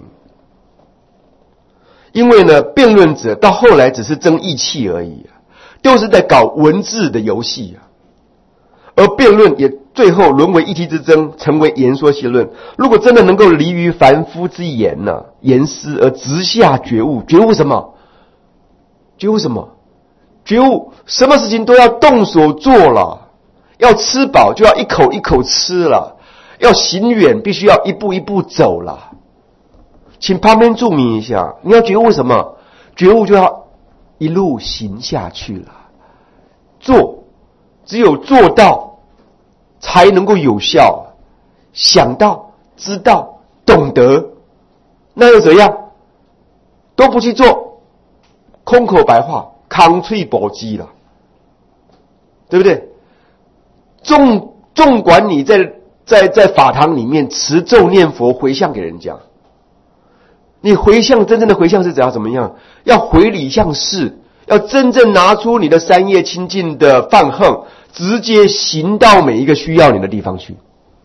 S1: 因为呢，辩论者到后来只是争义气而已啊，都是在搞文字的游戏啊。而辩论也最后沦为一体之争，成为言说戏论。如果真的能够离于凡夫之言呢、啊，言思而直下觉悟，觉悟什么？觉悟什么？觉悟什么事情都要动手做了，要吃饱就要一口一口吃了，要行远必须要一步一步走了。请旁边注明一下，你要觉悟什么？觉悟就要一路行下去了，做，只有做到才能够有效，想到、知道、懂得，那又怎样？都不去做，空口白话，空嘴薄鸡了，对不对？纵纵管你在在在法堂里面持咒念佛回向给人家，你回向真正的回向是怎样怎么样？要回礼向事，要真正拿出你的三业清净的泛横，直接行到每一个需要你的地方去。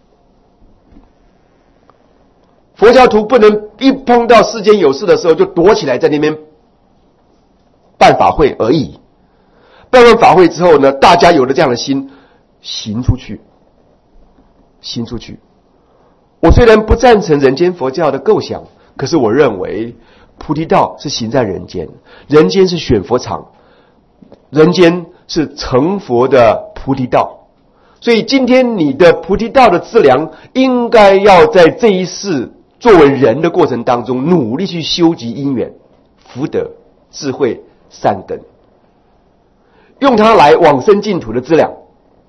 S1: 佛教徒不能一碰到世间有事的时候就躲起来在那边办法会而已。办完法会之后呢，大家有了这样的心，行出去，行出去。我虽然不赞成人间佛教的构想，可是我认为菩提道是行在人间，人间是选佛场，人间是成佛的菩提道。所以今天你的菩提道的资粮，应该要在这一世作为人的过程当中，努力去修集因缘、福德、智慧、善根，用它来往生净土的资粮。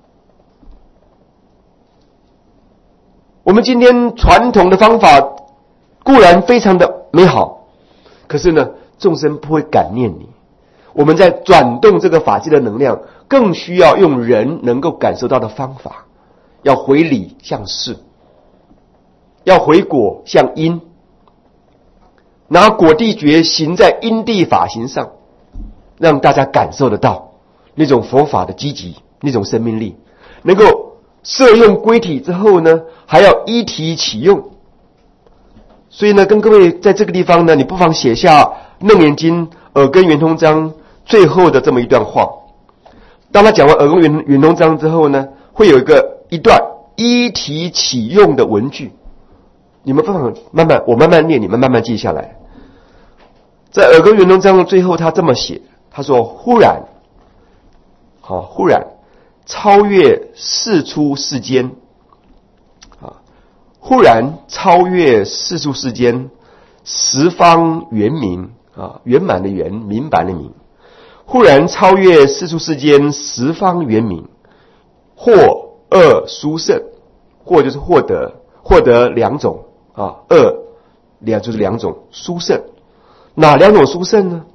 S1: 我们今天传统的方法固然非常的美好，可是呢，众生不会感念你。我们在转动这个法界的能量，更需要用人能够感受到的方法，要回礼向事。 要回果向因，拿果地觉行在因地法行上，让大家感受得到那种佛法的积极，那种生命力，能够摄用归体之后呢，还要依体起用。所以呢，跟各位在这个地方呢，你不妨写下《楞严经》耳根圆通章最后的这么一段话。当他讲完耳根圆圆通章之后呢，会有一个一段依体起用的文句，你们不妨慢慢，我慢慢念，你们慢慢记下来。在耳根圆通章的最后，他这么写，他说：忽然，好，忽然超越世出世间，啊，忽然超越世出世间，十方圆明啊，圆满的圆，明白的明。忽然超越世出世间，十方圆明，获二殊胜，获就是获得，获得两种啊，二两就是两种殊胜。哪两种殊胜呢？